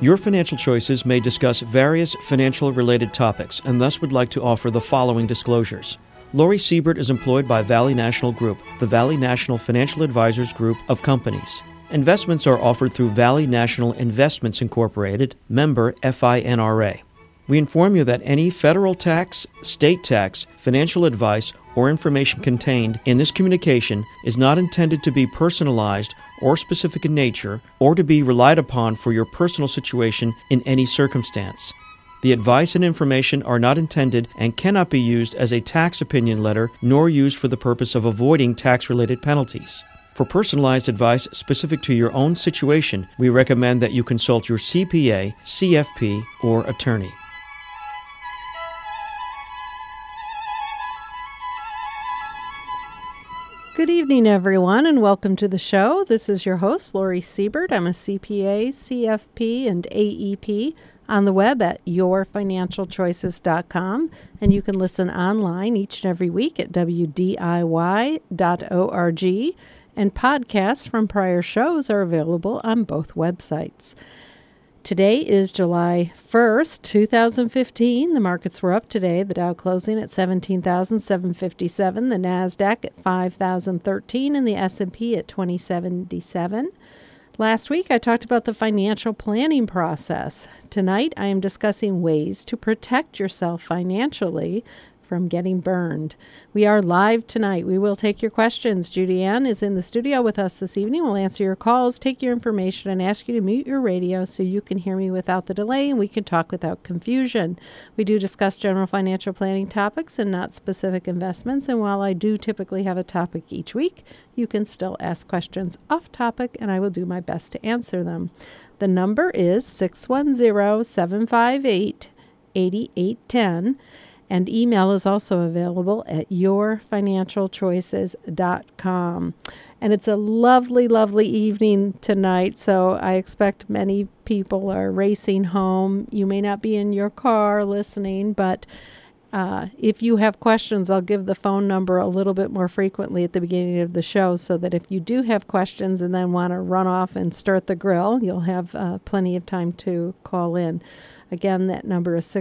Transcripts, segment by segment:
Your Financial Choices may discuss various financial-related topics and thus would like to offer the following disclosures. Lori Siebert is employed by Valley National Group, the Valley National Financial Advisors Group of companies. Investments are offered through Valley National Investments Incorporated, member FINRA. We inform you that any federal tax, state tax, financial advice, or information contained in this communication is not intended to be personalized or specific in nature or to be relied upon for your personal situation in any circumstance. The advice and information are not intended and cannot be used as a tax opinion letter nor used for the purpose of avoiding tax-related penalties. For personalized advice specific to your own situation, we recommend that you consult your CPA, CFP, or attorney. Good evening, everyone, and welcome to the show. This is your host, Lori Siebert. I'm a CPA, CFP, and AEP on the web at yourfinancialchoices.com, and you can listen online each and every week at wdiy.org, and podcasts from prior shows are available on both websites. Today is July 1st, 2015. The markets were up today. The Dow closing at 17,757, the NASDAQ at 5,013, and the S&P at 2077. Last week, I talked about the financial planning process. Tonight, I am discussing ways to protect yourself financially from getting burned. We are live tonight. We will take your questions. Judy Ann is in the studio with us this evening. We'll answer your calls, take your information, and ask you to mute your radio so you can hear me without the delay and we can talk without confusion. We do discuss general financial planning topics and not specific investments. And while I do typically have a topic each week, you can still ask questions off topic and I will do my best to answer them. The number is 610-758-8810. And email is also available at yourfinancialchoices.com. And it's a lovely, lovely evening tonight, so I expect many people are racing home. You may not be in your car listening, but if you have questions, I'll give the phone number a little bit more frequently at the beginning of the show so that if you do have questions and then want to run off and start the grill, you'll have plenty of time to call in. Again, that number is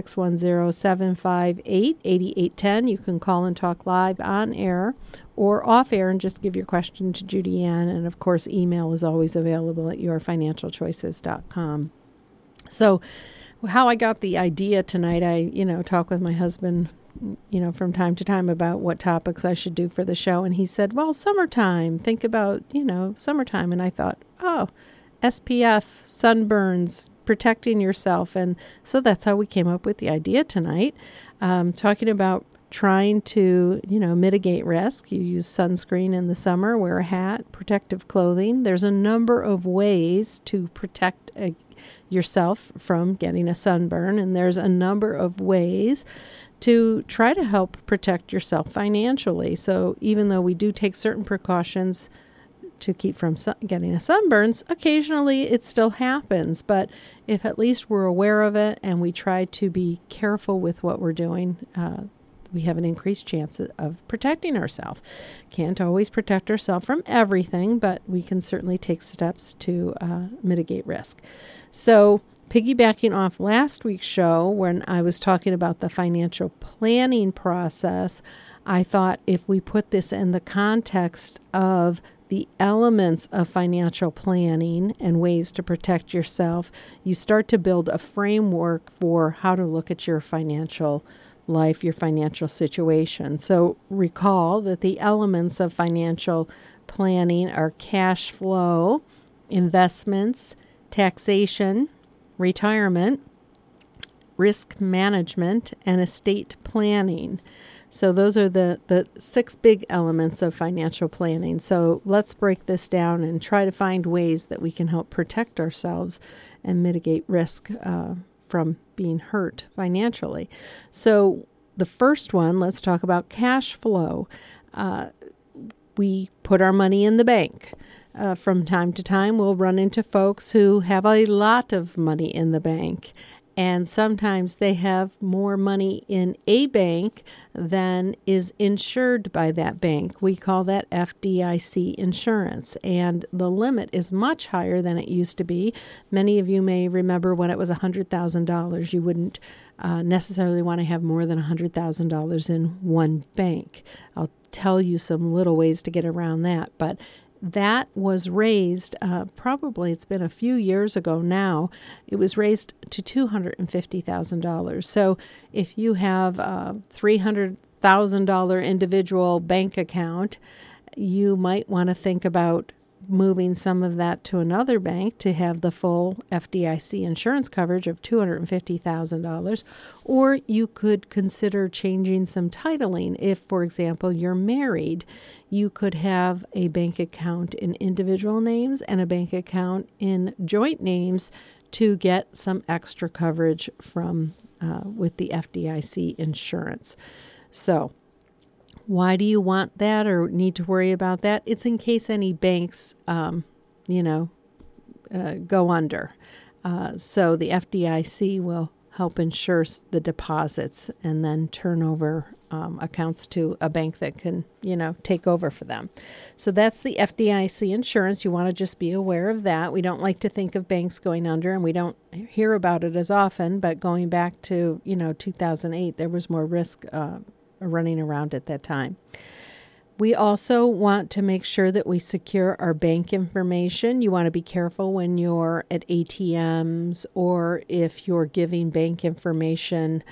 610-758-8810. You can call and talk live on air or off air and just give your question to Judy Ann. And, of course, email is always available at yourfinancialchoices.com. So how I got the idea tonight, I, talk with my husband, from time to time about what topics I should do for the show. And he said, well, summertime, think about, summertime. And I thought, SPF, sunburns, protecting yourself. And so that's how we came up with the idea tonight, talking about trying to, mitigate risk. You use sunscreen in the summer, wear a hat, protective clothing. There's a number of ways to protect yourself from getting a sunburn, and there's a number of ways to try to help protect yourself financially. So even though we do take certain precautions to keep from getting a sunburns, occasionally it still happens. But if at least we're aware of it and we try to be careful with what we're doing, we have an increased chance of protecting ourselves. Can't always protect ourselves from everything, but we can certainly take steps to mitigate risk. So piggybacking off last week's show when I was talking about the financial planning process, I thought if we put this in the context of the elements of financial planning and ways to protect yourself, you start to build a framework for how to look at your financial life, your financial situation. So recall that the elements of financial planning are cash flow, investments, taxation, retirement, risk management, and estate planning. So those are the 6 big elements of financial planning. So let's break this down and try to find ways that we can help protect ourselves and mitigate risk from being hurt financially. So the first one, let's talk about cash flow. We put our money in the bank. From time to time, we'll run into folks who have a lot of money in the bank. And sometimes they have more money in a bank than is insured by that bank. We call that FDIC insurance. And the limit is much higher than it used to be. Many of you may remember when it was $100,000, you wouldn't necessarily want to have more than $100,000 in one bank. I'll tell you some little ways to get around that. But that was raised, probably it's been a few years ago now, it was raised to $250,000. So if you have a $300,000 individual bank account, you might want to think about moving some of that to another bank to have the full FDIC insurance coverage of $250,000, or you could consider changing some titling. If, for example, you're married, you could have a bank account in individual names and a bank account in joint names to get some extra coverage from with the FDIC insurance. So why do you want that or need to worry about that? It's in case any banks, go under. So the FDIC will help insure the deposits and then turn over accounts to a bank that can, take over for them. So that's the FDIC insurance. You want to just be aware of that. We don't like to think of banks going under, and we don't hear about it as often, but going back to, 2008, there was more risk running around at that time. We also want to make sure that we secure our bank information. You want to be careful when you're at ATMs or if you're giving bank information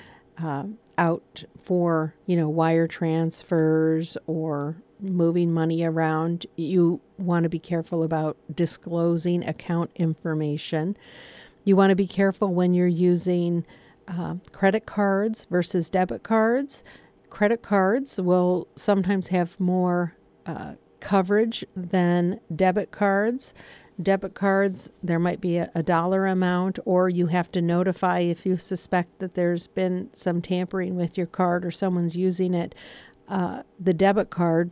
out for, wire transfers or moving money around. You want to be careful about disclosing account information. You want to be careful when you're using credit cards versus debit cards. Credit cards will sometimes have more coverage than debit cards. Debit cards, there might be a dollar amount, or you have to notify if you suspect that there's been some tampering with your card or someone's using it. The debit card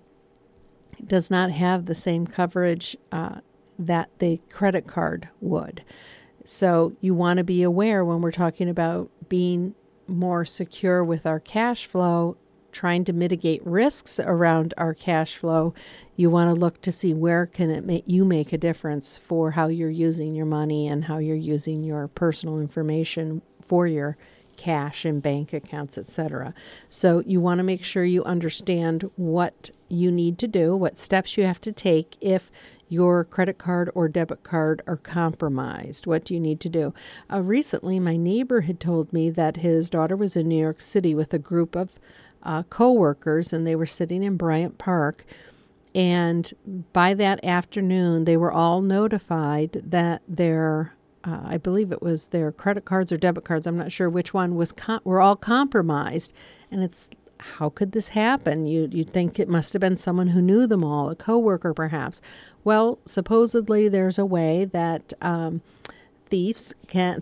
does not have the same coverage that the credit card would. So you want to be aware when we're talking about being more secure with our cash flow, trying to mitigate risks around our cash flow. You want to look to see where can it you make a difference for how you're using your money and how you're using your personal information for your cash and bank accounts, etc. So you want to make sure you understand what you need to do, what steps you have to take if your credit card or debit card are compromised. What do you need to do? Recently, my neighbor had told me that his daughter was in New York City with a group of co-workers, and they were sitting in Bryant Park. And by that afternoon, they were all notified that their, I believe it was their credit cards or debit cards, I'm not sure which one, were all compromised. And it's, how could this happen? You'd think it must have been someone who knew them all, a coworker perhaps. Well, supposedly there's a way that thieves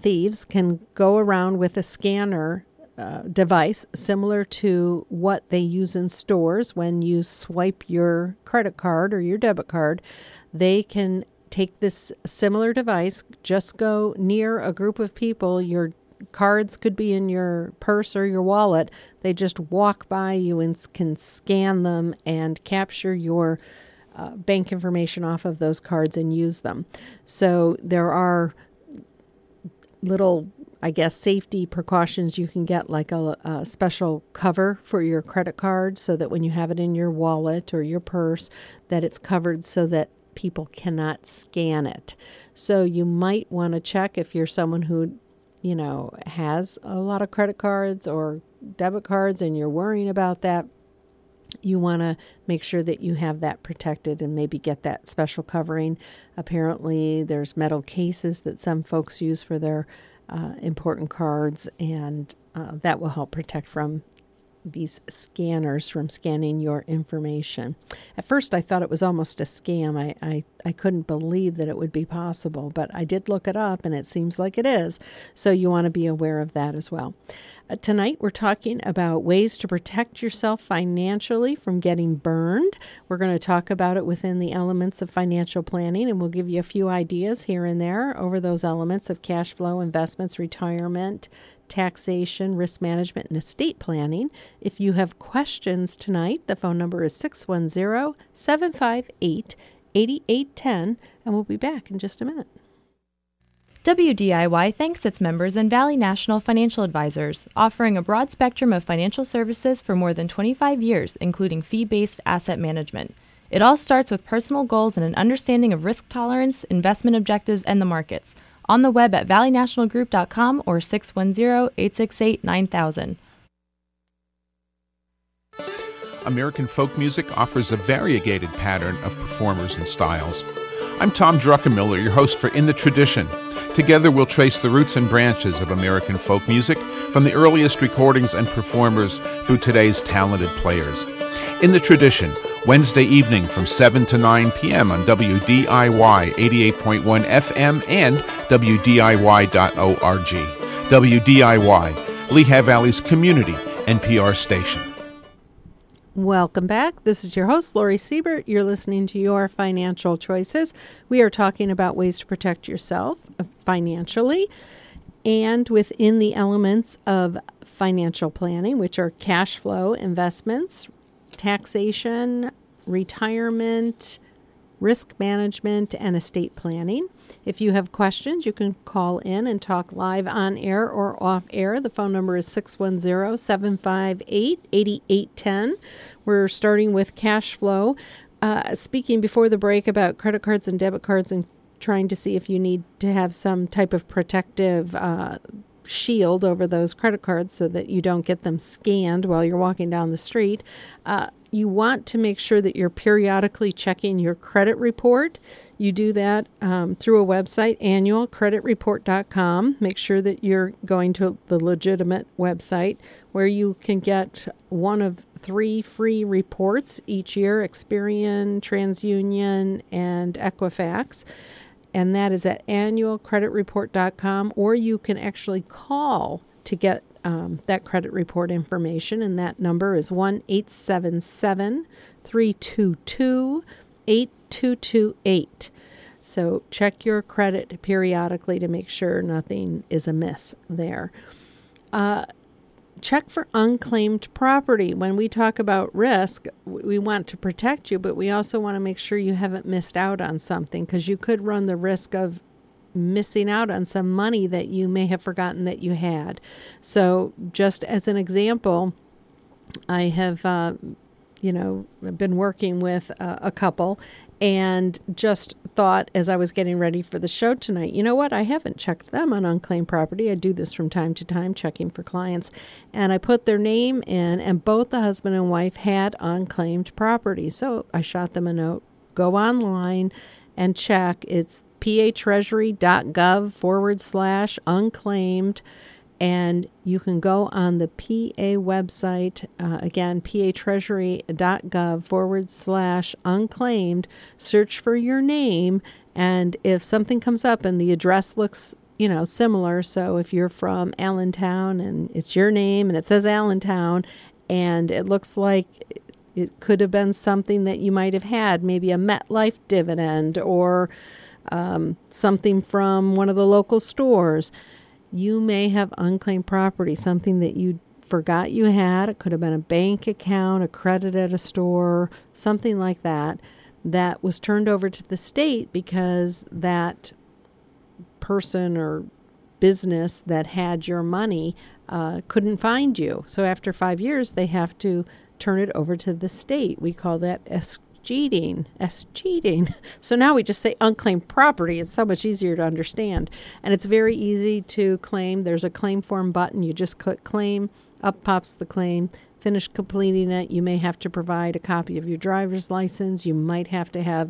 can go around with a scanner device similar to what they use in stores. When you swipe your credit card or your debit card, they can take this similar device, just go near a group of people. Your cards could be in your purse or your wallet. They just walk by you and can scan them and capture your bank information off of those cards and use them. So there are little, I guess, safety precautions you can get, like a special cover for your credit card so that when you have it in your wallet or your purse, that it's covered so that people cannot scan it. So you might want to check if you're someone who, has a lot of credit cards or debit cards and you're worrying about that. You want to make sure that you have that protected and maybe get that special covering. Apparently, there's metal cases that some folks use for their important cards, and that will help protect from these scanners from scanning your information. At first, I thought it was almost a scam. I couldn't believe that it would be possible, but I did look it up, and it seems like it is. So you want to be aware of that as well. Tonight, we're talking about ways to protect yourself financially from getting burned. We're going to talk about it within the elements of financial planning, and we'll give you a few ideas here and there over those elements of cash flow, investments, retirement, taxation, risk management, and estate planning. If you have questions tonight, the phone number is 610-758-8810, and we'll be back in just a minute. WDIY thanks its members and Valley National Financial Advisors, offering a broad spectrum of financial services for more than 25 years, including fee-based asset management. It all starts with personal goals and an understanding of risk tolerance, investment objectives, and the markets. On the web at valleynationalgroup.com or 610-868-9000. American folk music offers a variegated pattern of performers and styles. I'm Tom Druckenmiller, your host for In the Tradition. Together we'll trace the roots and branches of American folk music from the earliest recordings and performers through today's talented players. In the Tradition, Wednesday evening from 7 to 9 p.m. on WDIY 88.1 FM and WDIY.org. WDIY, Lehigh Valley's community NPR station. Welcome back. This is your host, Lori Siebert. You're listening to Your Financial Choices. We are talking about ways to protect yourself financially and within the elements of financial planning, which are cash flow, investments, taxation, retirement, risk management, and estate planning. If you have questions, you can call in and talk live on air or off air. The phone number is 610-758-8810. We're starting with cash flow. Speaking before the break about credit cards and debit cards and trying to see if you need to have some type of protective shield over those credit cards so that you don't get them scanned while you're walking down the street. You want to make sure that you're periodically checking your credit report. You do that through a website, annualcreditreport.com. Make sure that you're going to the legitimate website where you can get one of 3 free reports each year, Experian, TransUnion, and Equifax. And that is at annualcreditreport.com, or you can actually call to get that credit report information, and that number is 1-877-322-8228. So check your credit periodically to make sure nothing is amiss there. Check for unclaimed property. When we talk about risk, we want to protect you, but we also want to make sure you haven't missed out on something, because you could run the risk of missing out on some money that you may have forgotten that you had. So just as an example, I have, been working with a couple and just thought as I was getting ready for the show tonight, you know what? I haven't checked them on unclaimed property. I do this from time to time, checking for clients. And I put their name in, and both the husband and wife had unclaimed property. So I shot them a note, go online and check. It's patreasury.gov/unclaimed. And you can go on the PA website, again, patreasury.gov/unclaimed, search for your name. And if something comes up and the address looks, similar, so if you're from Allentown and it's your name and it says Allentown and it looks like it could have been something that you might have had, maybe a MetLife dividend or something from one of the local stores, you may have unclaimed property, something that you forgot you had. It could have been a bank account, a credit at a store, something like that, that was turned over to the state because that person or business that had your money couldn't find you. So after 5 years, they have to turn it over to the state. We call that cheating. So now we just say unclaimed property. It's so much easier to understand. And it's very easy to claim. There's a claim form button. You just click claim. Up pops the claim. Finish completing it. You may have to provide a copy of your driver's license. You might have to have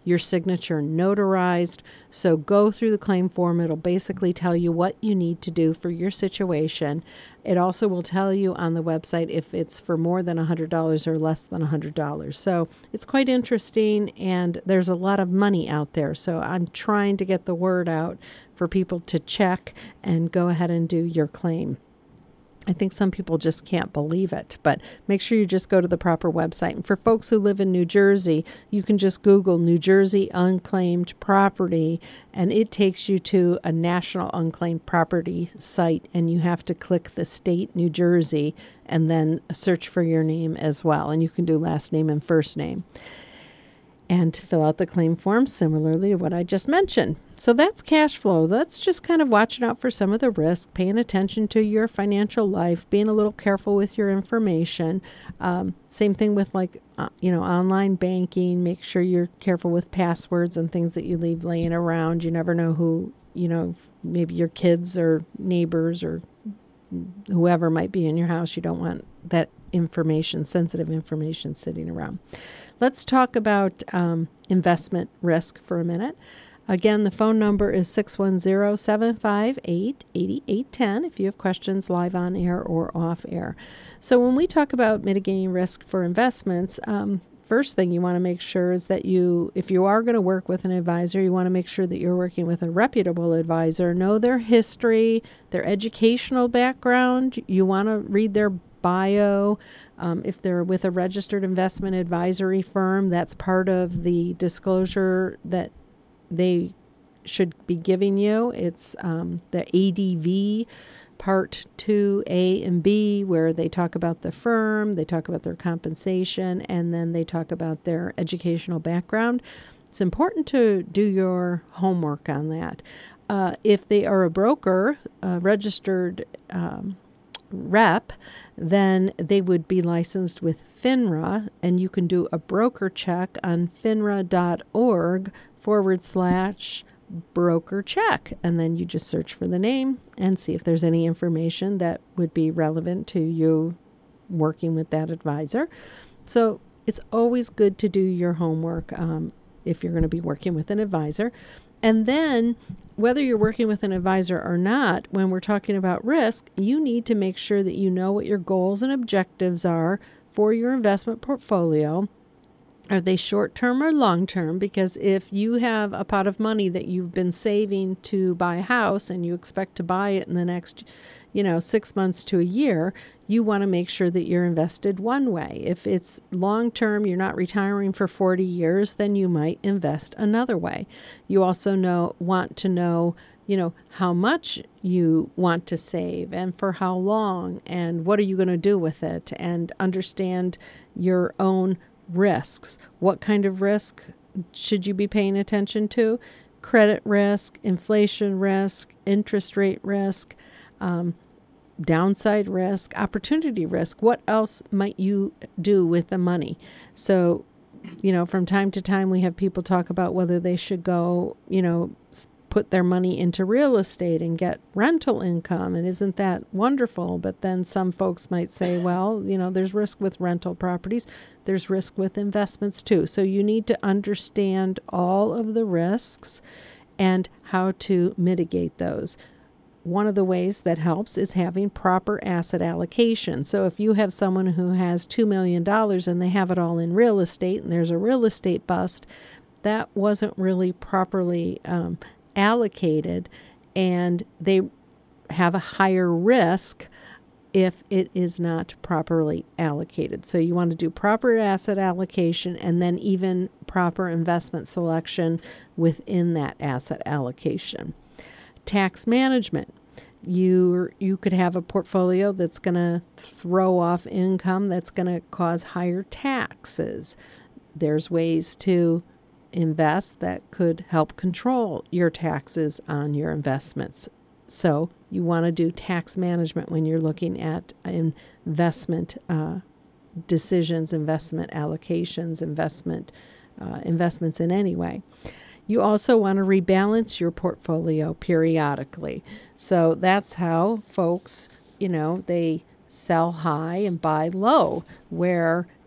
your signature notarized. So go through the claim form. It'll basically tell you what you need to do for your situation. It also will tell you on the website if it's for more than $100 or less than $100. So it's quite interesting, and there's a lot of money out there. So I'm trying to get the word out for people to check and go ahead and do your claim. I think some people just can't believe it, but make sure you just go to the proper website. And for folks who live in New Jersey, you can just Google New Jersey unclaimed property, and it takes you to a national unclaimed property site, and you have to click the state New Jersey and then search for your name as well. And you can do last name and first name. And to fill out the claim form similarly to what I just mentioned. So that's cash flow. That's just kind of watching out for some of the risk, paying attention to your financial life, being a little careful with your information. Same thing with online banking. Make sure you're careful with passwords and things that you leave laying around. You never know who, maybe your kids or neighbors or whoever might be in your house. You don't want that information, sensitive information, sitting around. Let's talk about investment risk for a minute. Again, the phone number is 610-758-8810 if you have questions live on air or off air. So when we talk about mitigating risk for investments, first thing you want to make sure is that if you are going to work with an advisor, you want to make sure that you're working with a reputable advisor. Know their history, their educational background. You want to read their bio. If they're with a registered investment advisory firm, that's part of the disclosure that they should be giving you. It's the ADV Part 2A and B, where they talk about the firm, they talk about their compensation, and then they talk about their educational background. It's important to do your homework on that. If they are a broker, a registered rep, then they would be licensed with FINRA, and you can do a broker check on finra.org/broker check. And then you just search for the name and see if there's any information that would be relevant to you working with that advisor. So it's always good to do your homework if you're going to be working with an advisor. And then whether you're working with an advisor or not, when we're talking about risk, you need to make sure that you know what your goals and objectives are for your investment portfolio. Are they short-term or long-term? Because if you have a pot of money that you've been saving to buy a house and you expect to buy it in the next 6 months to a year, you want to make sure that you're invested one way. If it's long-term, you're not retiring for 40 years, then you might invest another way. You also want to know, how much you want to save and for how long and what are you going to do with it, and understand your own risks. What kind of risk should you be paying attention to? Credit risk, inflation risk, interest rate risk, downside risk, opportunity risk. What else might you do with the money? So, from time to time we have people talk about whether they should go, put their money into real estate and get rental income. And isn't that wonderful? But then some folks might say, well, there's risk with rental properties. There's risk with investments too. So you need to understand all of the risks and how to mitigate those. One of the ways that helps is having proper asset allocation. So if you have someone who has $2 million and they have it all in real estate and there's a real estate bust, that wasn't really properly allocated, and they have a higher risk if it is not properly allocated. So you want to do proper asset allocation and then even proper investment selection within that asset allocation. Tax management. You could have a portfolio that's going to throw off income that's going to cause higher taxes. There's ways to invest that could help control your taxes on your investments. So you want to do tax management when you're looking at investment decisions, investment allocations, investments in any way. You also want to rebalance your portfolio periodically. So that's how folks, they sell high and buy low, where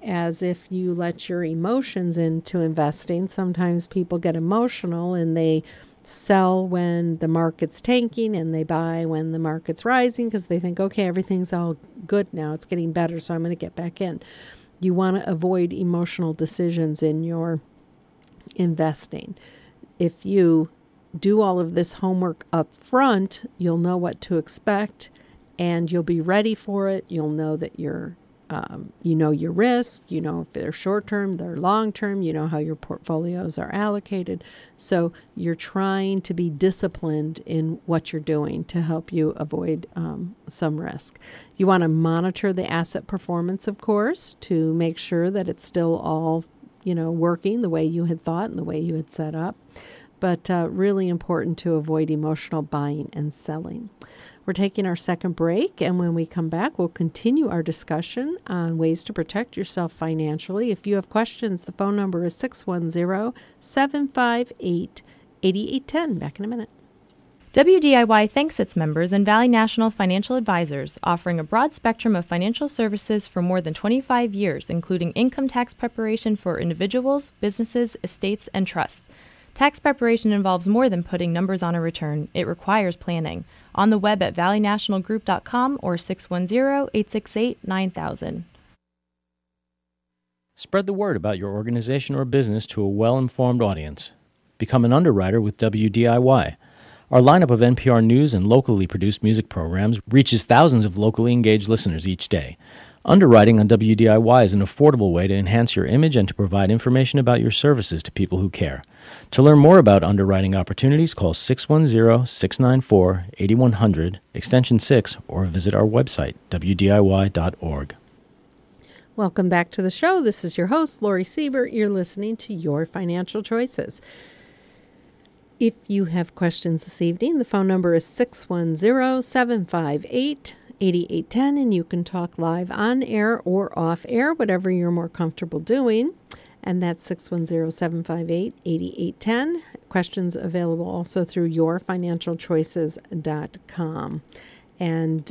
as if you let your emotions into investing. Sometimes people get emotional and they sell when the market's tanking and they buy when the market's rising because they think, okay, everything's all good now. It's getting better, so I'm going to get back in. You want to avoid emotional decisions in your investing. If you do all of this homework up front, you'll know what to expect and you'll be ready for it. You'll know that you know your risk, you know if they're short-term, they're long-term, you know how your portfolios are allocated. So you're trying to be disciplined in what you're doing to help you avoid some risk. You want to monitor the asset performance, of course, to make sure that it's still all, working the way you had thought and the way you had set up. But really important to avoid emotional buying and selling. We're taking our second break, and when we come back, we'll continue our discussion on ways to protect yourself financially. If you have questions, the phone number is 610-758-8810. Back in a minute. WDIY thanks its members and Valley National Financial Advisors, offering a broad spectrum of financial services for more than 25 years, including income tax preparation for individuals, businesses, estates, and trusts. Tax preparation involves more than putting numbers on a return. It requires planning. On the web at valleynationalgroup.com or 610-868-9000. Spread the word about your organization or business to a well-informed audience. Become an underwriter with WDIY. Our lineup of NPR News and locally produced music programs reaches thousands of locally engaged listeners each day. Underwriting on WDIY is an affordable way to enhance your image and to provide information about your services to people who care. To learn more about underwriting opportunities, call 610-694-8100, extension 6, or visit our website, wdiy.org. Welcome back to the show. This is your host, Lori Siebert. You're listening to Your Financial Choices. If you have questions this evening, the phone number is 610-758-8810, and you can talk live on air or off air, whatever you're more comfortable doing. And that's 610-758-8810. Questions available also through yourfinancialchoices.com. And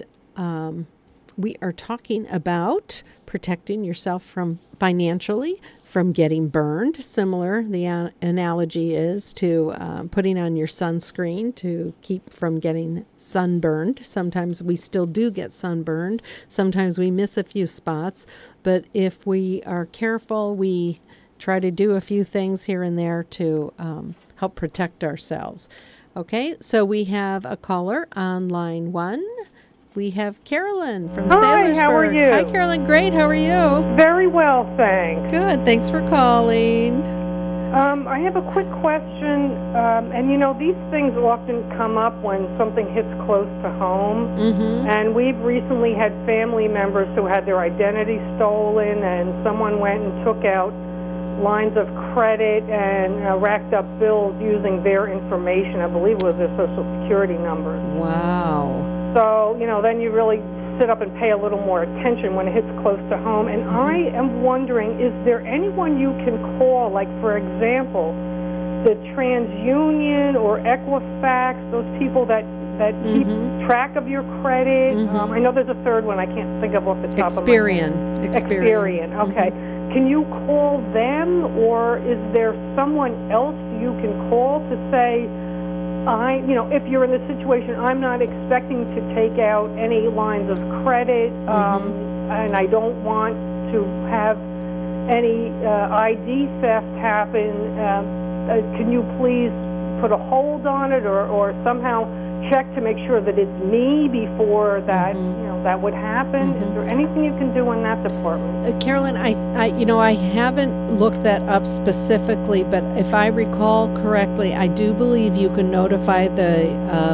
we are talking about protecting yourself from financially from getting burned. Similar, the analogy is to putting on your sunscreen to keep from getting sunburned. Sometimes we still do get sunburned. Sometimes we miss a few spots. But if we are careful, we try to do a few things here and there to help protect ourselves. Okay, so we have a caller on line 1. We have Carolyn from Saylorsburg. Hi, how are you? Hi, Carolyn. Great. How are you? Very well, thanks. Good. Thanks for calling. I have a quick question. And, these things often come up when something hits close to home. Mm-hmm. And we've recently had family members who had their identity stolen, and someone went and took out lines of credit and racked up bills using their information. I believe it was their Social Security numbers. Wow. So, then you really sit up and pay a little more attention when it hits close to home. And I am wondering, is there anyone you can call, like, for example, the TransUnion or Equifax, those people that keep track of your credit? I know there's a third one I can't think of off the top of my head. Experian. Okay. Can you call them, or is there someone else you can call to say, if you're in the situation, I'm not expecting to take out any lines of credit, and I don't want to have any ID theft happen. Can you please put a hold on it, or somehow check to make sure that it's me before that that would happen? Is there anything you can do in that department? Carolyn, I haven't looked that up specifically, but if I recall correctly, I do believe you can notify the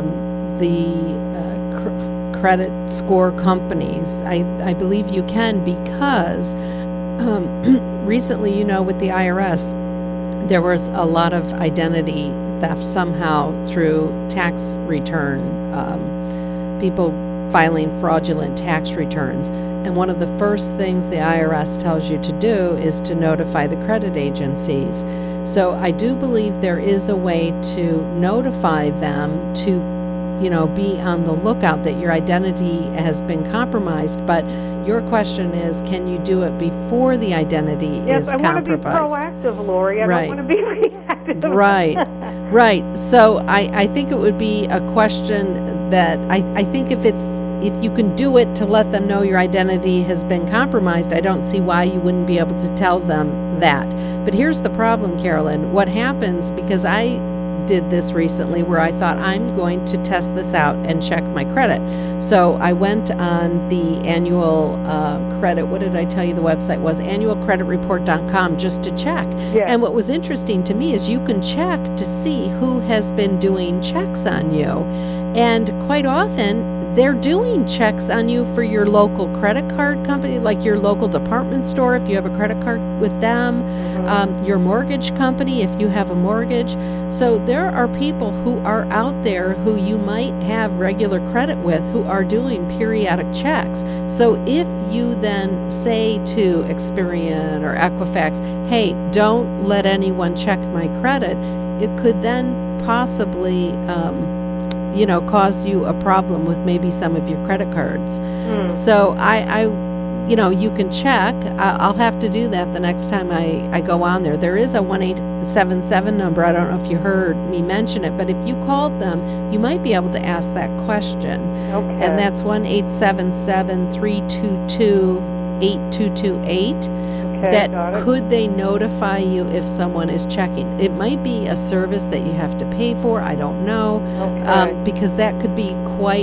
credit score companies. I believe you can, because recently, with the IRS, there was a lot of identity theft somehow through tax return, people filing fraudulent tax returns. And one of the first things the IRS tells you to do is to notify the credit agencies. So I do believe there is a way to notify them to be on the lookout that your identity has been compromised. But your question is, can you do it before the identity is compromised? Yes, I want to be proactive, Lori. I don't want to be reactive. Right. So I think it would be a question that I think if you can do it to let them know your identity has been compromised, I don't see why you wouldn't be able to tell them that. But here's the problem, Carolyn. What happens, because I did this recently where I thought I'm going to test this out and check my credit. So I went on the annual credit, what did I tell you the website was? annualcreditreport.com, just to check. Yeah. And what was interesting to me is you can check to see who has been doing checks on you. And quite often, they're doing checks on you for your local credit card company, like your local department store, if you have a credit card with them, your mortgage company, if you have a mortgage. So there are people who are out there who you might have regular credit with who are doing periodic checks. So if you then say to Experian or Equifax, hey, don't let anyone check my credit, it could then possibly cause you a problem with maybe some of your credit cards. So you can check. I'll have to do that the next time I go on there. There is a 1-877 number. I don't know if you heard me mention it, but if you called them, you might be able to ask that question. Okay. And that's 1-877-322-8228. That could they notify you if someone is checking? It might be a service that you have to pay for. I don't know, because that could be quite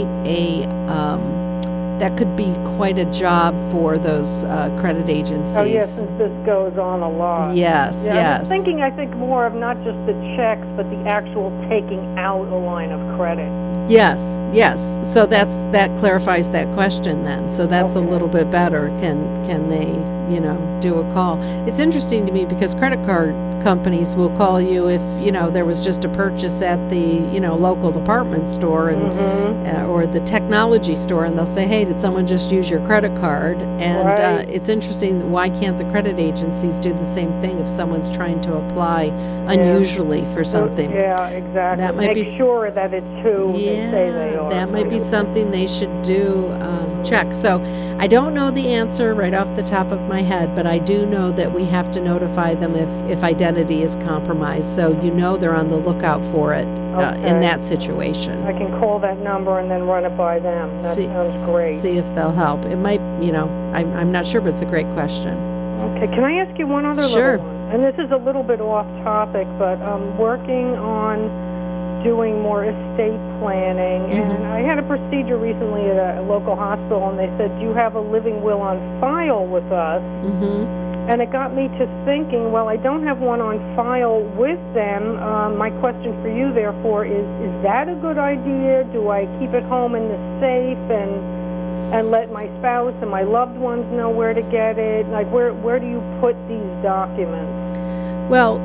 a job for those credit agencies. Oh yes, since this goes on a lot. Yes. I was thinking, I think more of not just the checks, but the actual taking out a line of credit. Yes. So that clarifies that question then. So that's a little bit better. Can they, do a call? It's interesting to me because credit card companies will call you if, there was just a purchase at the, local department store and or the technology store, and they'll say, hey, did someone just use your credit card? And it's interesting, why can't the credit agencies do the same thing if someone's trying to apply unusually for something? Yeah, exactly. That might Make sure that it's who they say they are. That might be something they should do, check. So I don't know the answer right off the top of my head, but I do know that we have to notify them if identity is compromised, so they're on the lookout for it in that situation. I can call that number and then run it by them. That sounds great. See if they'll help. It might, I'm not sure, but it's a great question. Okay, can I ask you one other little one? And this is a little bit off topic, but I'm working on doing more estate planning, and I had a procedure recently at a local hospital, and they said, do you have a living will on file with us? And it got me to thinking, well, I don't have one on file with them. My question for you, therefore, is that a good idea? Do I keep it home in the safe and let my spouse and my loved ones know where to get it? Like, where do you put these documents? Well,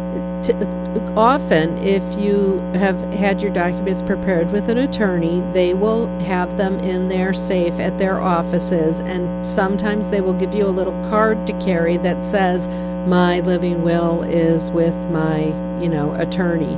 often, if you have had your documents prepared with an attorney, they will have them in their safe at their offices, and sometimes they will give you a little card to carry that says, my living will is with my, attorney.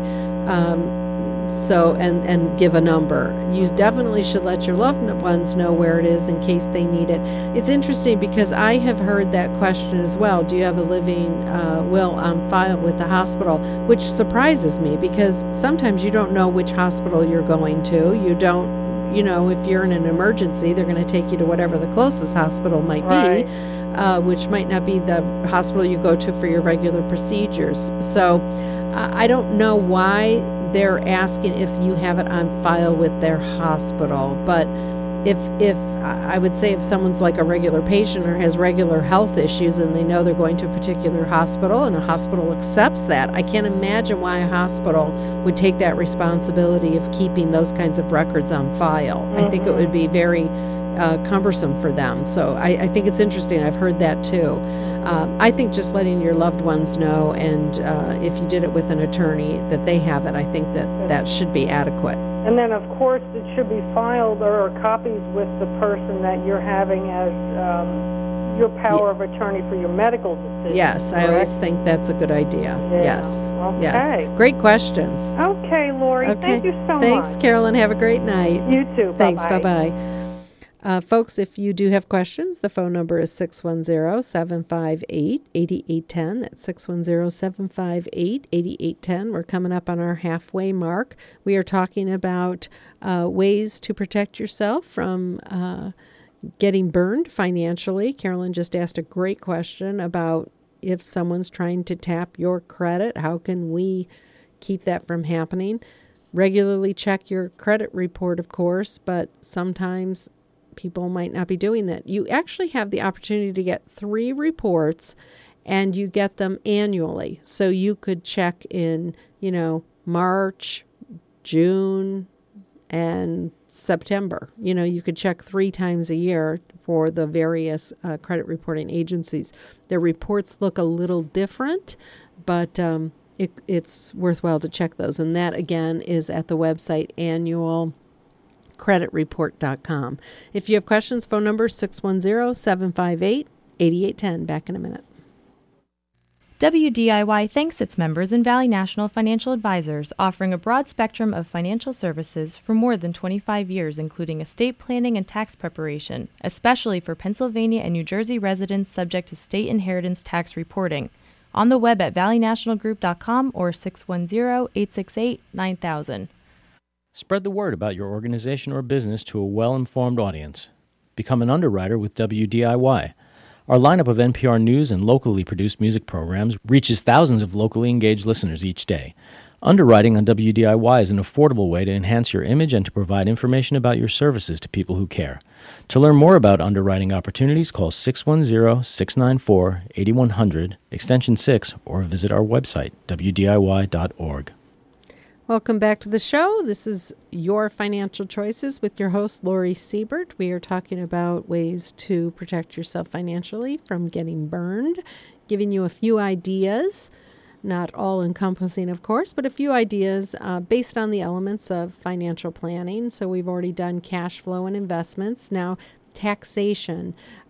So, and give a number. You definitely should let your loved ones know where it is in case they need it. It's interesting because I have heard that question as well. Do you have a living will on file with the hospital? Which surprises me because sometimes you don't know which hospital you're going to. You don't, if you're in an emergency, they're going to take you to whatever the closest hospital might be, which might not be the hospital you go to for your regular procedures. So I don't know why they're asking if you have it on file with their hospital, but if I would say if someone's like a regular patient or has regular health issues and they know they're going to a particular hospital and a hospital accepts that, I can't imagine why a hospital would take that responsibility of keeping those kinds of records on file. I think it would be very cumbersome for them. So I think it's interesting. I've heard that too. I think just letting your loved ones know, and if you did it with an attorney, that they have it, I think that should be adequate. And then, of course, it should be filed or copies with the person that you're having as your power of attorney for your medical decisions. Yes, correct? I always think that's a good idea. Yeah. Yes. Okay. Yes. Great questions. Okay, Lori. Lori. Okay. Thank you so much. Thanks, Carolyn. Have a great night. You too. Thanks. Bye-bye. Bye-bye. Folks, if you do have questions, the phone number is 610-758-8810. That's 610-758-8810. We're coming up on our halfway mark. We are talking about ways to protect yourself from getting burned financially. Carolyn just asked a great question about if someone's trying to tap your credit, how can we keep that from happening? Regularly check your credit report, of course, but sometimes people might not be doing that. You actually have the opportunity to get 3 reports, and you get them annually. So you could check in, March, June, and September. You could check 3 times a year for the various credit reporting agencies. Their reports look a little different, but it's worthwhile to check those. And that, again, is at the website annualcreditreport.com. If you have questions, phone number 610-758-8810. Back in a minute. WDIY thanks its members in Valley National Financial Advisors, offering a broad spectrum of financial services for more than 25 years, including estate planning and tax preparation, especially for Pennsylvania and New Jersey residents subject to state inheritance tax reporting. On the web at valleynationalgroup.com or 610-868-9000. Spread the word about your organization or business to a well-informed audience. Become an underwriter with WDIY. Our lineup of NPR News and locally produced music programs reaches thousands of locally engaged listeners each day. Underwriting on WDIY is an affordable way to enhance your image and to provide information about your services to people who care. To learn more about underwriting opportunities, call 610-694-8100, extension 6, or visit our website, wdiy.org. Welcome back to the show. This is Your Financial Choices with your host, Lori Siebert. We are talking about ways to protect yourself financially from getting burned, giving you a few ideas, not all encompassing, of course, but a few ideas based on the elements of financial planning. So we've already done cash flow and investments. Now, taxation.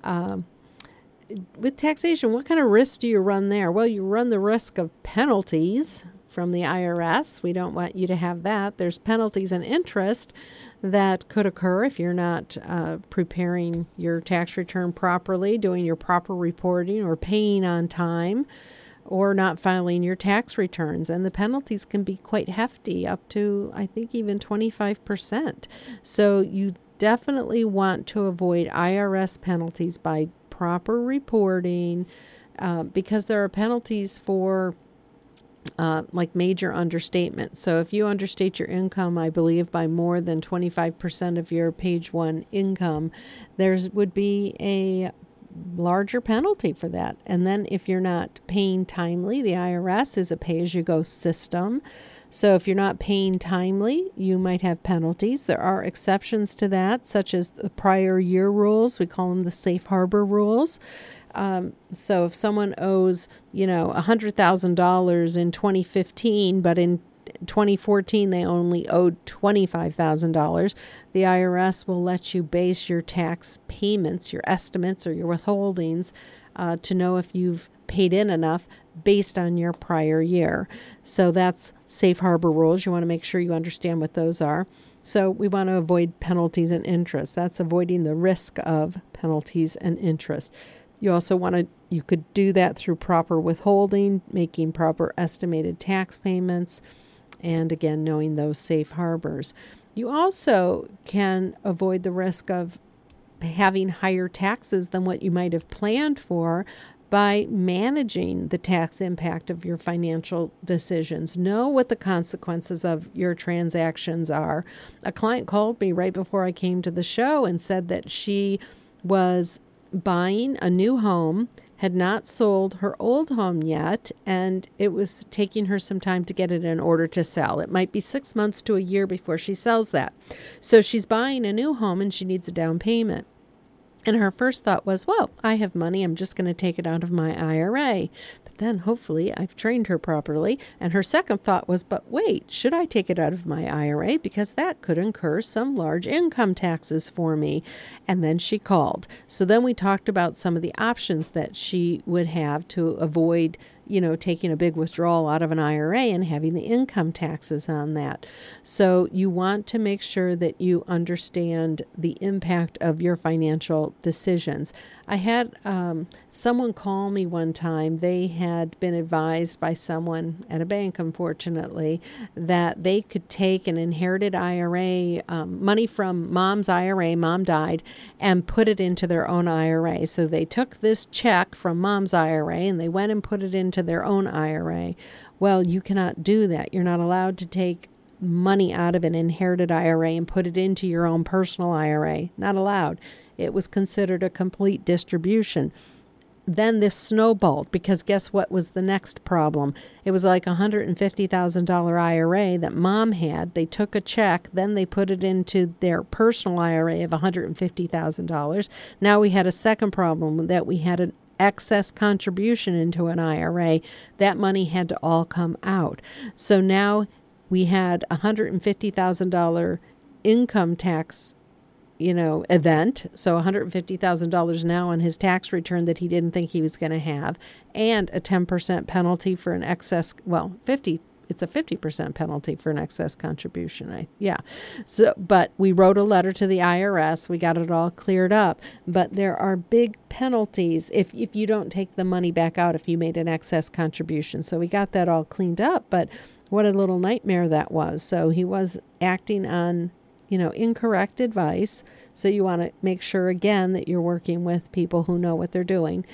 With taxation, what kind of risk do you run there? Well, you run the risk of penalties from the IRS. We don't want you to have that. There's penalties and interest that could occur if you're not preparing your tax return properly, doing your proper reporting, or paying on time, or not filing your tax returns. And the penalties can be quite hefty, up to, I think, even 25%. So you definitely want to avoid IRS penalties by proper reporting, because there are penalties for like major understatements. So if you understate your income, I believe, by more than 25% of your page 1 income, there would be a larger penalty for that. And then if you're not paying timely, the IRS is a pay-as-you-go system. So if you're not paying timely, you might have penalties. There are exceptions to that, such as the prior year rules. We call them the safe harbor rules. So if someone owes, $100,000 in 2015, but in 2014 they only owed $25,000, the IRS will let you base your tax payments, your estimates, or your withholdings to know if you've paid in enough based on your prior year. So that's safe harbor rules. You want to make sure you understand what those are. So we want to avoid penalties and interest. That's avoiding the risk of penalties and interest. You also you could do that through proper withholding, making proper estimated tax payments, and again, knowing those safe harbors. You also can avoid the risk of having higher taxes than what you might have planned for by managing the tax impact of your financial decisions. Know what the consequences of your transactions are. A client called me right before I came to the show and said that she was buying a new home, had not sold her old home yet, and it was taking her some time to get it in order to sell. It might be 6 months to a year before she sells that. So she's buying a new home and she needs a down payment. And her first thought was, well, I have money, I'm just going to take it out of my IRA. But then hopefully I've trained her properly. And her second thought was, but wait, should I take it out of my IRA? Because that could incur some large income taxes for me. And then she called. So then we talked about some of the options that she would have to avoid taking a big withdrawal out of an IRA and having the income taxes on that. So you want to make sure that you understand the impact of your financial decisions. I had someone call me one time. They had been advised by someone at a bank, unfortunately, that they could take an inherited IRA, money from mom's IRA, mom died, and put it into their own IRA. So they took this check from mom's IRA and they went and put it into their own IRA. Well, you cannot do that. You're not allowed to take money out of an inherited IRA and put it into your own personal IRA. Not allowed. It was considered a complete distribution. Then this snowballed because guess what was the next problem? It was like a $150,000 IRA that mom had. They took a check, then they put it into their personal IRA of $150,000. Now we had a second problem that we had an excess contribution into an IRA. That money had to all come out. So now we had a $150,000 income tax event. So $150,000 now on his tax return that he didn't think he was going to have, and a 10% penalty for an excess, it's a 50% penalty for an excess contribution. So, but we wrote a letter to the IRS. We got it all cleared up. But there are big penalties if you don't take the money back out if you made an excess contribution. So we got that all cleaned up. But what a little nightmare that was. So he was acting on incorrect advice. So you want to make sure, again, that you're working with people who know what they're doing.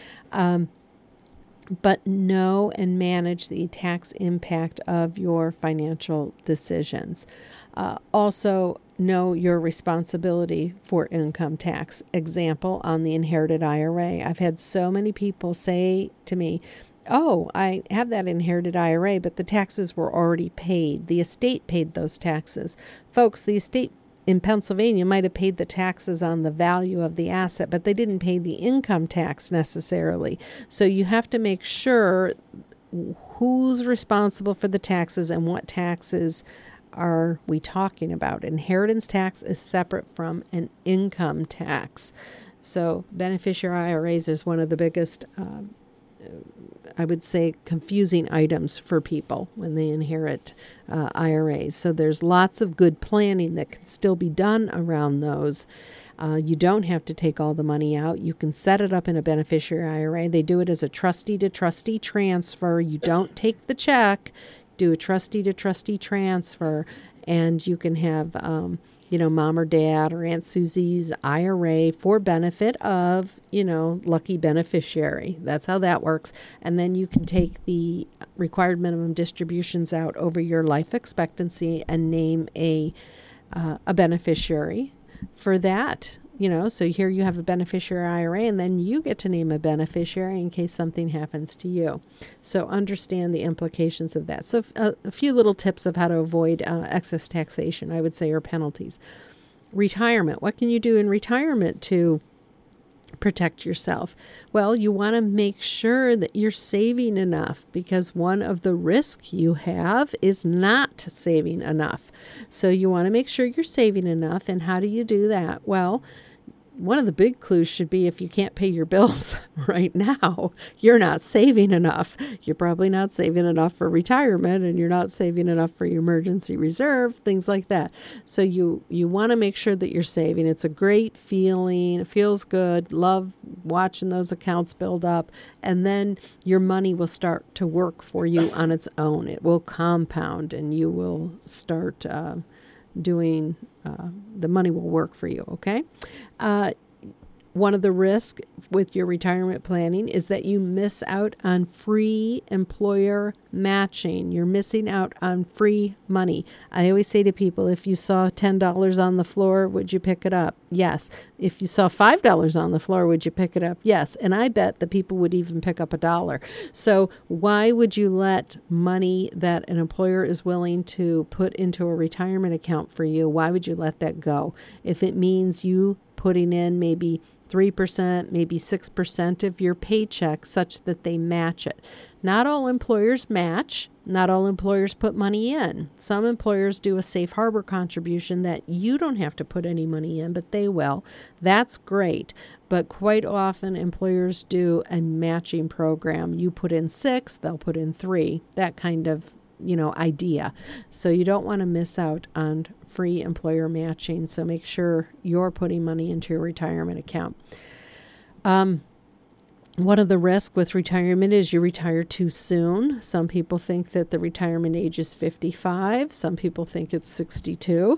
But know and manage the tax impact of your financial decisions. Also, know your responsibility for income tax. Example, on the inherited IRA. I've had so many people say to me, oh, I have that inherited IRA, but the taxes were already paid. The estate paid those taxes. Folks, the estate in Pennsylvania might have paid the taxes on the value of the asset, but they didn't pay the income tax necessarily. So you have to make sure who's responsible for the taxes and what taxes are we talking about. Inheritance tax is separate from an income tax. So beneficiary IRAs is one of the biggest I would say, confusing items for people when they inherit IRAs. So there's lots of good planning that can still be done around those. You don't have to take all the money out. You can set it up in a beneficiary IRA. They do it as a trustee-to-trustee transfer. You don't take the check. Do a trustee-to-trustee transfer, and you can have mom or dad or Aunt Susie's IRA for benefit of, lucky beneficiary. That's how that works. And then you can take the required minimum distributions out over your life expectancy and name a beneficiary for that. So here you have a beneficiary IRA, and then you get to name a beneficiary in case something happens to you. So understand the implications of that. So a few little tips of how to avoid excess taxation, I would say, or penalties. Retirement. What can you do in retirement to protect yourself? Well, you want to make sure that you're saving enough, because one of the risks you have is not saving enough. So you want to make sure you're saving enough. And how do you do that? Well, one of the big clues should be if you can't pay your bills right now, you're not saving enough. You're probably not saving enough for retirement, and you're not saving enough for your emergency reserve, things like that. So you want to make sure that you're saving. It's a great feeling. It feels good. Love watching those accounts build up. And then your money will start to work for you on its own. It will compound, and you will start doing, the money will work for you, okay? One of the risks with your retirement planning is that you miss out on free employer matching. You're missing out on free money. I always say to people, if you saw $10 on the floor, would you pick it up? Yes. If you saw $5 on the floor, would you pick it up? Yes. And I bet that people would even pick up $1. So why would you let money that an employer is willing to put into a retirement account for you, why would you let that go? If it means you putting in maybe 3%, maybe 6% of your paycheck such that they match it. Not all employers match. Not all employers put money in. Some employers do a safe harbor contribution that you don't have to put any money in, but they will. That's great. but quite often employers do a matching program. You put in 6, they'll put in 3, that kind of, idea. So you don't want to miss out on free employer matching. So make sure you're putting money into your retirement account. One of the risks with retirement is you retire too soon. Some people think that the retirement age is 55. Some people think it's 62.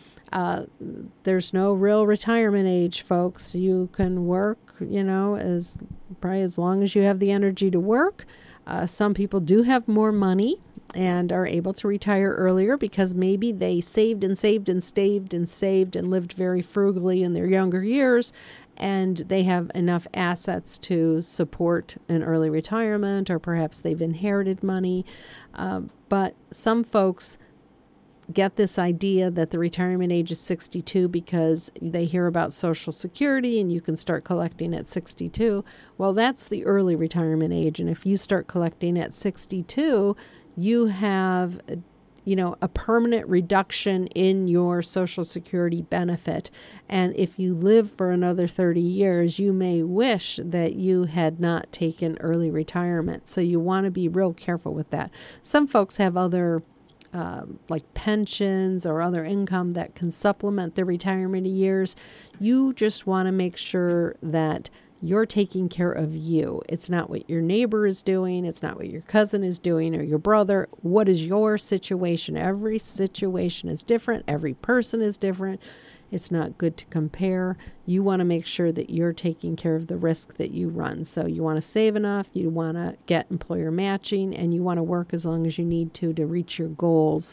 There's no real retirement age, folks. You can work, probably as long as you have the energy to work. Some people do have more money and are able to retire earlier because maybe they saved and saved and saved and saved and lived very frugally in their younger years, and they have enough assets to support an early retirement, or perhaps they've inherited money. But some folks get this idea that the retirement age is 62 because they hear about Social Security and you can start collecting at 62. Well, that's the early retirement age. And if you start collecting at 62, you have a permanent reduction in your Social Security benefit. And if you live for another 30 years, you may wish that you had not taken early retirement. So you want to be real careful with that. Some folks have other like pensions or other income that can supplement their retirement years. You just want to make sure that you're taking care of you. It's not what your neighbor is doing. It's not what your cousin is doing or your brother. What is your situation? Every situation is different. Every person is different. It's not good to compare. You want to make sure that you're taking care of the risk that you run. So you want to save enough. You want to get employer matching, and you want to work as long as you need to reach your goals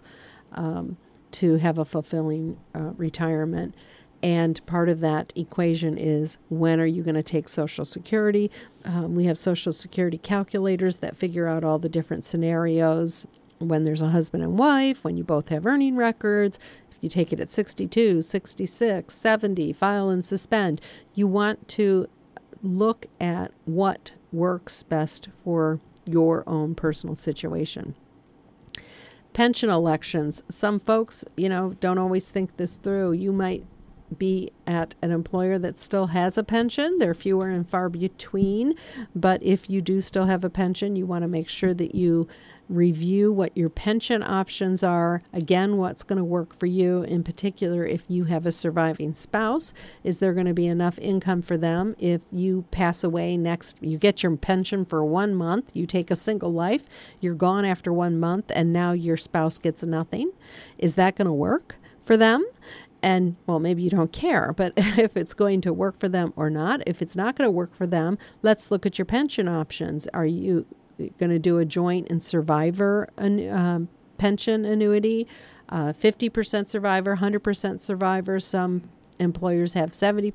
to have a fulfilling retirement. And part of that equation is, when are you going to take Social Security? We have Social Security calculators that figure out all the different scenarios. When there's a husband and wife, when you both have earning records, if you take it at 62, 66, 70, file and suspend. You want to look at what works best for your own personal situation. Pension elections. Some folks, don't always think this through. You might be at an employer that still has a pension. They're fewer and far between. But if you do still have a pension, you want to make sure that you review what your pension options are. Again, what's going to work for you. In particular, if you have a surviving spouse, is there going to be enough income for them? If you pass away you get your pension for 1 month, you take a single life, you're gone after 1 month, and now your spouse gets nothing. Is that going to work for them? And, well, maybe you don't care, but if it's going to work for them or not, if it's not going to work for them, let's look at your pension options. Are you going to do a joint and survivor pension annuity, 50% survivor, 100% survivor? Some employers have 70%,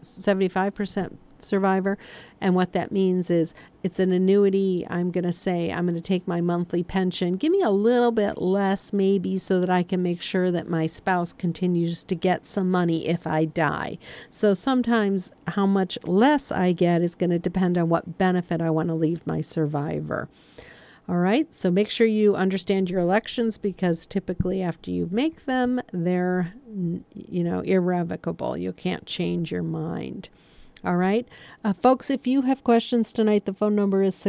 75% survivor. And what that means is it's an annuity. I'm going to say, I'm going to take my monthly pension. Give me a little bit less maybe so that I can make sure that my spouse continues to get some money if I die. So sometimes how much less I get is going to depend on what benefit I want to leave my survivor. All right, so make sure you understand your elections, because typically after you make them, they're, irrevocable. You can't change your mind. All right. Folks, if you have questions tonight, the phone number is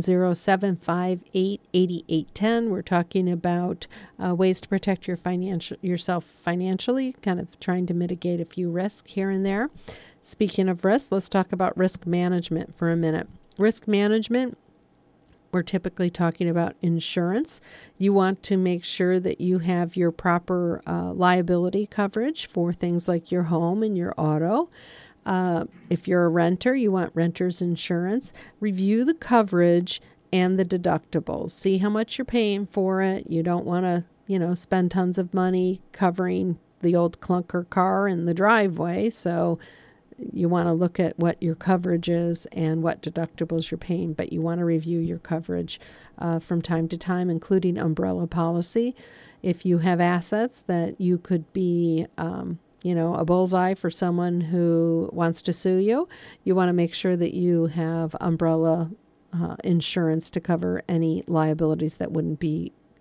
610-758-8810. We're talking about ways to protect yourself financially, kind of trying to mitigate a few risks here and there. Speaking of risks, let's talk about risk management for a minute. Risk management, we're typically talking about insurance. You want to make sure that you have your proper liability coverage for things like your home and your auto. If you're a renter, you want renter's insurance. Review the coverage and the deductibles. See how much you're paying for it. You don't want to, spend tons of money covering the old clunker car in the driveway. So you want to look at what your coverage is and what deductibles you're paying. But you want to review your coverage from time to time, including umbrella policy. If you have assets that you could be a bullseye for someone who wants to sue you, you want to make sure that you have umbrella insurance to cover any liabilities that wouldn't be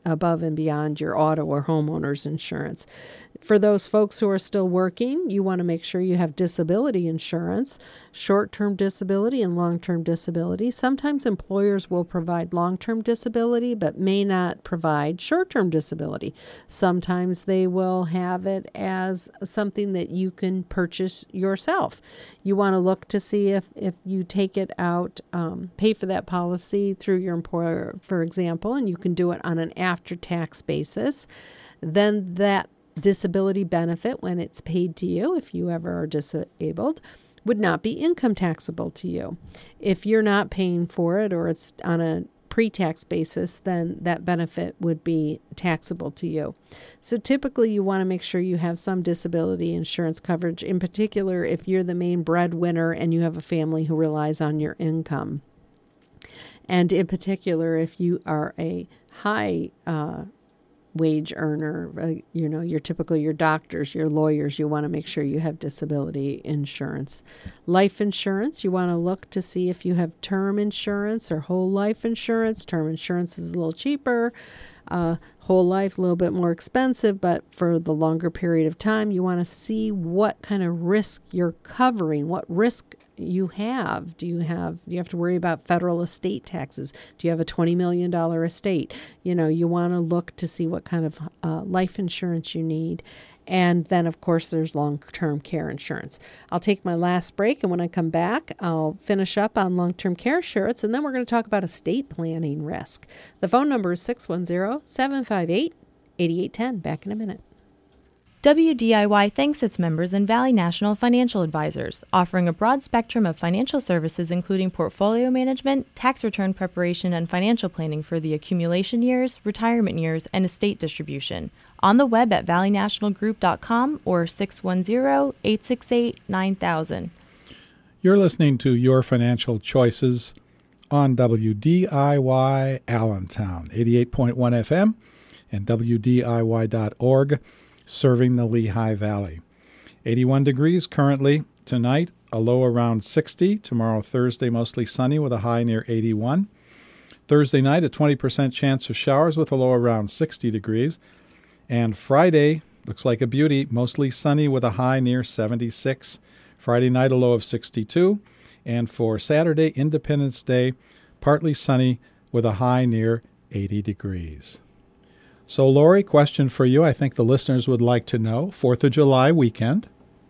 above and beyond your auto or homeowner's insurance. For those folks who are still working, you want to make sure you have disability insurance, short-term disability and long-term disability. Sometimes employers will provide long-term disability but may not provide short-term disability. Sometimes they will have it as something that you can purchase yourself. You want to look to see if you take it out, pay for that policy through your employer, for example, and you can do it on an after-tax basis. Then that disability benefit, when it's paid to you, if you ever are disabled, would not be income taxable to you. If you're not paying for it or it's on a pre-tax basis, then that benefit would be taxable to you. So typically you want to make sure you have some disability insurance coverage, in particular if you're the main breadwinner and you have a family who relies on your income. And in particular, if you are a high wage earner, your doctors, your lawyers, you want to make sure you have disability insurance. Life insurance, you want to look to see if you have term insurance or whole life insurance. Term insurance is a little cheaper. Whole life, a little bit more expensive, but for the longer period of time, you want to see what kind of risk you're covering, what risk you have. Do you have to worry about federal estate taxes? Do you have a $20 million estate? You want to look to see what kind of life insurance you need. And then, of course, there's long-term care insurance. I'll take my last break, and when I come back, I'll finish up on long-term care insurance, and then we're going to talk about estate planning risk. The phone number is 610-758-8810. Back in a minute. WDIY thanks its members and Valley National Financial Advisors, offering a broad spectrum of financial services including portfolio management, tax return preparation, and financial planning for the accumulation years, retirement years, and estate distribution. On the web at valleynationalgroup.com or 610-868-9000. You're listening to Your Financial Choices on WDIY Allentown, 88.1 FM and WDIY.org, serving the Lehigh Valley. 81 degrees currently tonight, a low around 60. Tomorrow, Thursday, mostly sunny with a high near 81. Thursday night, a 20% chance of showers with a low around 60 degrees. And Friday, looks like a beauty, mostly sunny with a high near 76. Friday night, a low of 62. And for Saturday, Independence Day, partly sunny with a high near 80 degrees. So, Lori, question for you. I think the listeners would like to know, 4th of July weekend,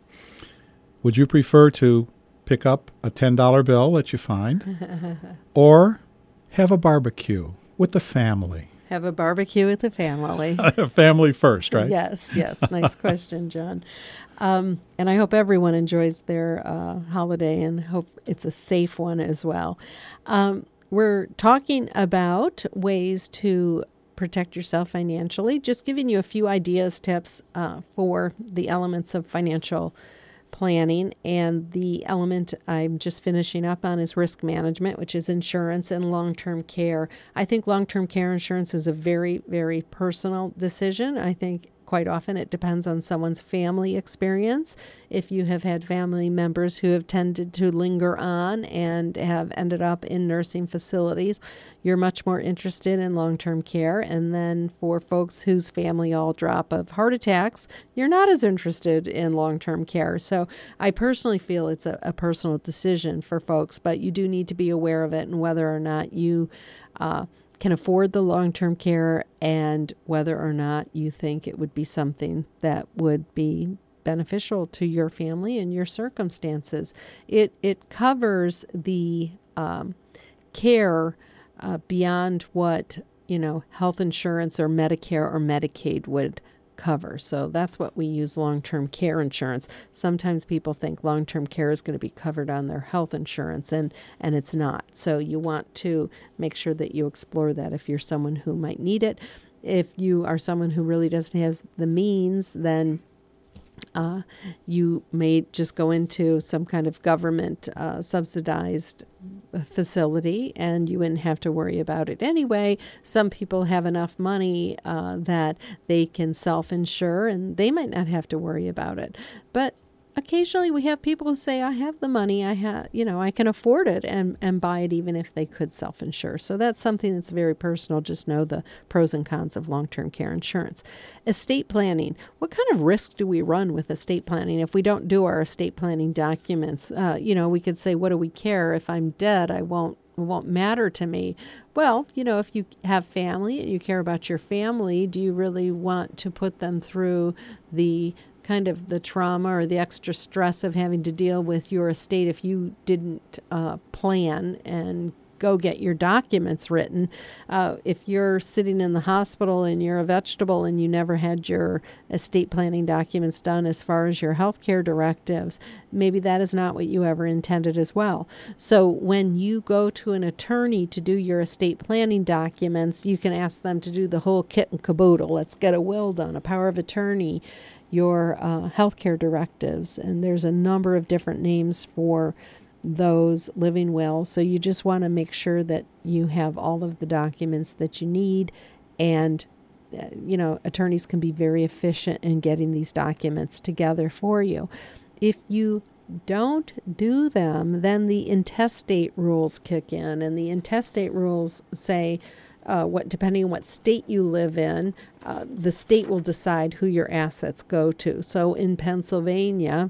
would you prefer to pick up a $10 bill that you find or have a barbecue with the family? Have a barbecue with the family. Family first, right? Yes. Nice question, John. And I hope everyone enjoys their holiday and hope it's a safe one as well. We're talking about ways to protect yourself financially, just giving you a few ideas, tips for the elements of financial planning. And the element I'm just finishing up on is risk management, which is insurance and long-term care. I think long-term care insurance is a very, very personal decision. I think quite often it depends on someone's family experience. If you have had family members who have tended to linger on and have ended up in nursing facilities, you're much more interested in long-term care. And then for folks whose family all drop of heart attacks, you're not as interested in long-term care. So I personally feel it's a personal decision for folks, but you do need to be aware of it and whether or not you can afford the long-term care and whether or not you think it would be something that would be beneficial to your family and your circumstances. It covers the care beyond what health insurance or Medicare or Medicaid would cover. So that's what we use long-term care insurance. Sometimes people think long-term care is going to be covered on their health insurance, and it's not. So you want to make sure that you explore that if you're someone who might need it. If you are someone who really doesn't have the means, then you may just go into some kind of government subsidized facility and you wouldn't have to worry about it anyway. Some people have enough money that they can self-insure and they might not have to worry about it. But occasionally we have people who say, I have the money, I can afford it and buy it even if they could self-insure. So that's something that's very personal. Just know the pros and cons of long-term care insurance. Estate planning. What kind of risk do we run with estate planning if we don't do our estate planning documents? We could say, what do we care? If I'm dead, it won't matter to me. Well, if you have family and you care about your family, do you really want to put them through the kind of the trauma or the extra stress of having to deal with your estate if you didn't plan and go get your documents written? If you're sitting in the hospital and you're a vegetable and you never had your estate planning documents done as far as your healthcare directives, maybe that is not what you ever intended as well. So when you go to an attorney to do your estate planning documents, you can ask them to do the whole kit and caboodle. Let's get a will done, a power of attorney, your healthcare directives, and there's a number of different names for those living wills. So you just want to make sure that you have all of the documents that you need, and attorneys can be very efficient in getting these documents together for you. If you don't do them, then the intestate rules kick in, and the intestate rules say depending on what state you live in, the state will decide who your assets go to. So in Pennsylvania,